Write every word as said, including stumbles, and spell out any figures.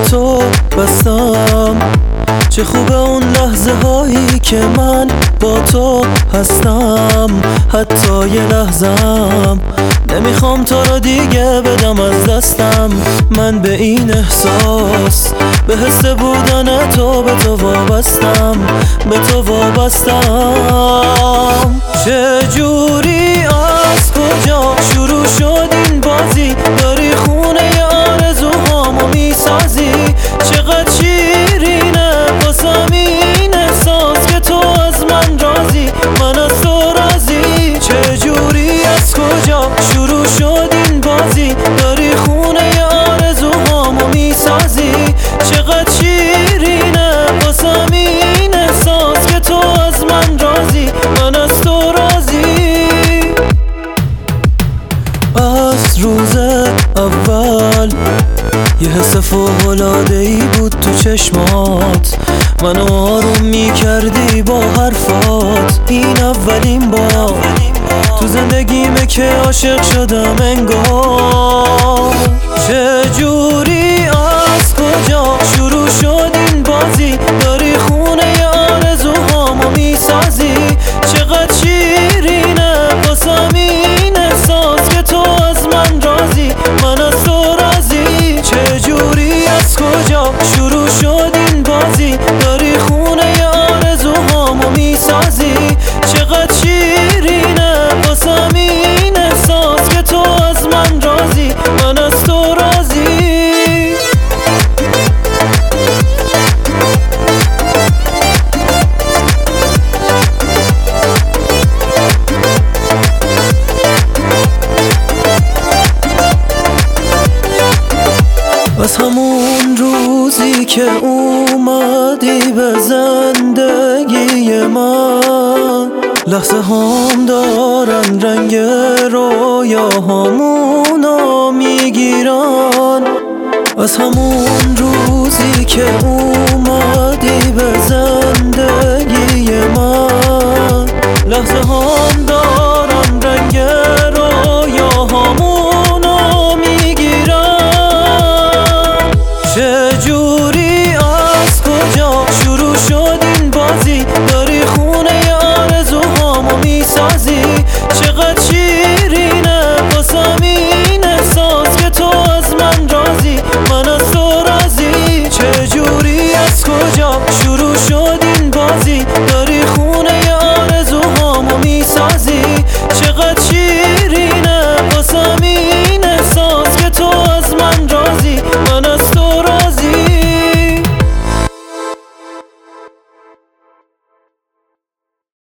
تو بستم. چه خوبه اون لحظه هایی که من با تو هستم، حتی یه لحظم نمیخوام تو رو دیگه بدم از دستم. من به این احساس، به حس بودن تو به تو وابستم، به تو وابستم. چه جوری از کجا شروع شد این بازی؟ داری خونه آرزوهامو میسازی. چقدر شیرینه واسم این احساس که تو از من راضی، من از تو راضی. چه جوری از کجا شروع شد این بازی؟ داری خونه آرزوهامو میسازی. چقدر شیرینه واسم این احساس که تو از من راضی، من از تو راضی. از روز اول یه حس فوق‌العاده‌ای بود تو چشمات، منو آروم میکردی با حرفات. این اولین بار تو زندگیمه که عاشق شدم انگار. چه جوری از کجا شروع شد این بازی؟ داری خونه آرزوهامو میسازی. چقدر شیرینه واسم این احساس که تو از من راضی، من از تو راضی. چه جوری از کجا شروع شد این بازی؟ داری خونه آرزوهامو میسازی. چقدر شیرینه واسم این احساس که تو از من راضی، من از تو راضی. از همون روزی که اومدی به زندگی من، لحظه هم دارن رنگ رویاهامونو میگیرن. از همون روزی که اومدی به زندگی من، لحظه هم دارن